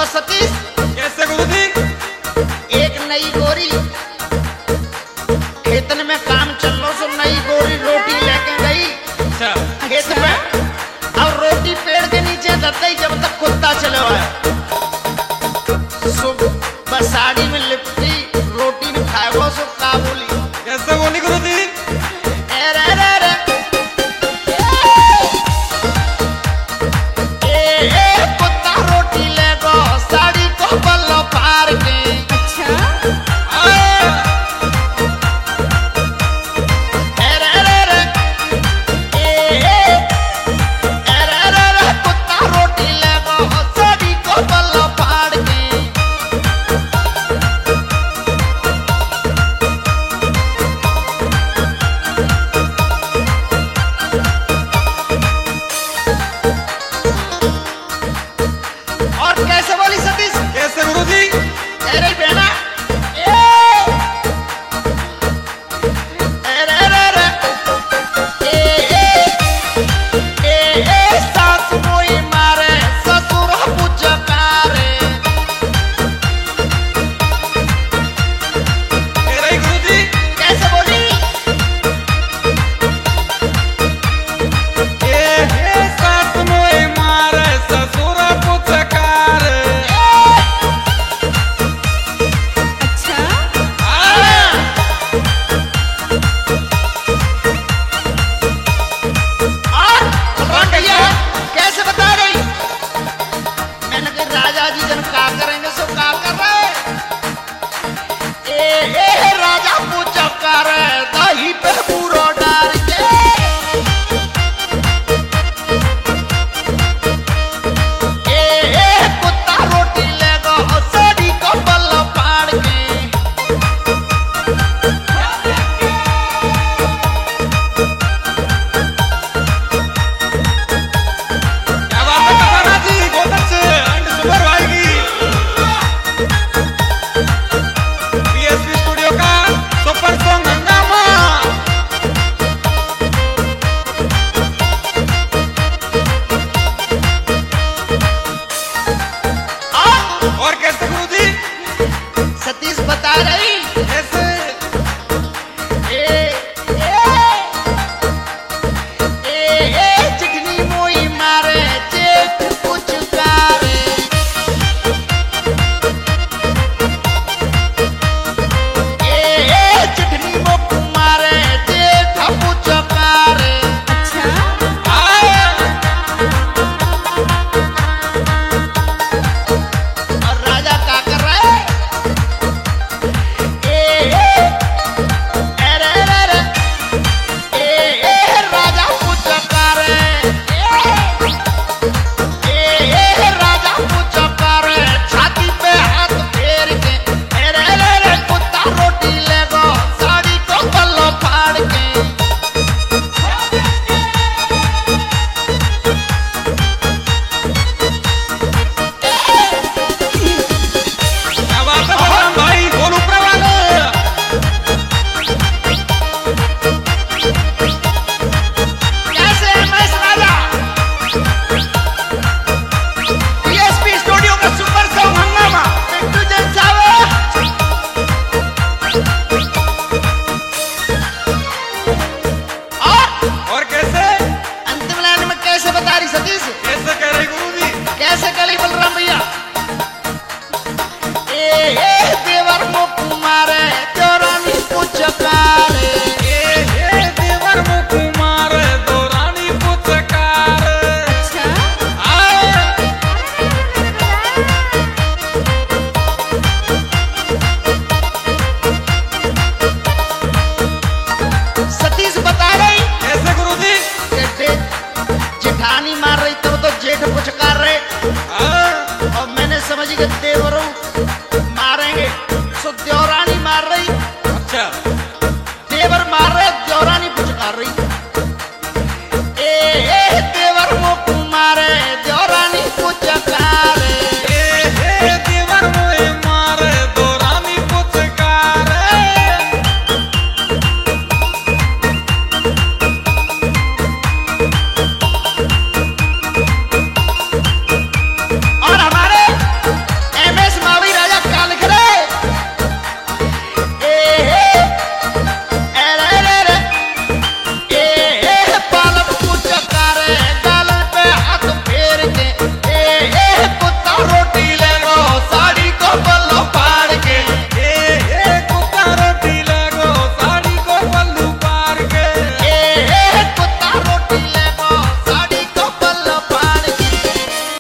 सतीश कैसे गुरुजी? एक नई गोरी खेतन में काम चल लो सो नई गोरी रोटी लेके गई अच्छा खेत में और रोटी पेड़ के नीचे दत्ता जब तक कुत्ता चले हुआ सो बस साड़ी में लिपटी रोटी में खाए वो सो का बोली कैसे बोली गुरुजी? अरे अरे अरे ए कुत्ता रोटी ले गो साड़ी को बल्लो फाड़ के कैसे बोली सतीश? कैसे गुरुजी? अरे बेटा सास मोई मारे ससुर पुचकारे अरे गुरुजी? कैसे बोली? सास मोई मारे ससुर पुचकार। कैसे बता रही? मैंने कहा राजा जी जन का करेंगे सो का कर रहे राजा पूछा कर दही पे पूरा डाल के कुत्ता रोटी ले गो साड़ी को बल्ला फाड़ के क्या बात है कसाना जी? बहुत अच्छे एंड सुपर भाई पीएसपी स्टूडियो का सुपर सॉन्ग हंगामा। और कैसे गुरुजी? सतीश बता रही कैसे? चिकनी मोई मारे जेठ पुचकारे चिकनी मोक मारे जेठ पुचकारे और राजा का कर रहे अरे अरे राजा पुचकारे राजा पुचकारे छाती पे हाथ फेर के अरे कुत्ता रोटी ले गो साड़ी को बल्लो फाड़ के क्या बात है बलराम भाई? बोल ऊपर वाले। कैसे महेश राजा? पीएसपी स्टूडियो का सुपर सॉन्ग हंगामा पिंटू जैन और कैसे? अंतिम लाइन में कैसे बता रही सतीश? कैसे कह रही गुरुजी? कैसे कली बलराम भैया? देवर मुख मारे चोरानी पुचकारे देवर मुकुमार दौरानी पुचकार। सतीश बता रही कैसे गुरुजी? जेठानी मार रही तब तो जेठ पुचकार रहे और मैंने समझी कि देवरों